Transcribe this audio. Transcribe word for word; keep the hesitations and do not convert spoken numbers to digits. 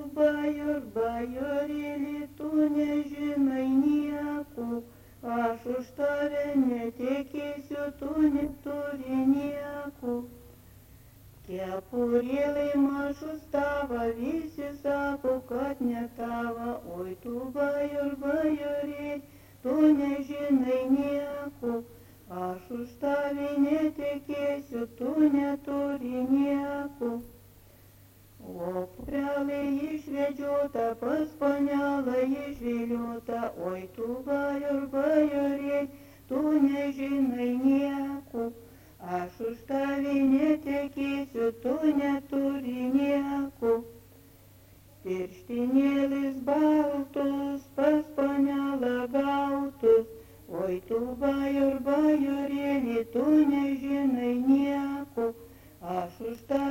bajor, bajorėli, tu nežinai nieko, aš už tave netekėsiu, tu neturi nieko. Kepurėlai mažus tava, visi sako, kad ne tava, oi tu bajor, bajorėli, tu nežinai nieko, aš už tave netekėsiu, tu neturi nieko. O pukrelė išvedžiota, pas panelą išviliota, oi tu bajor, bajorėli, tu nežinai nieko, aš už tave netekėsiu, tu neturi nieko. Pirštinėlis baltus, pas panelą gautus, oi tu bajor, bajorėli, tu nežinai nieko, aš už tave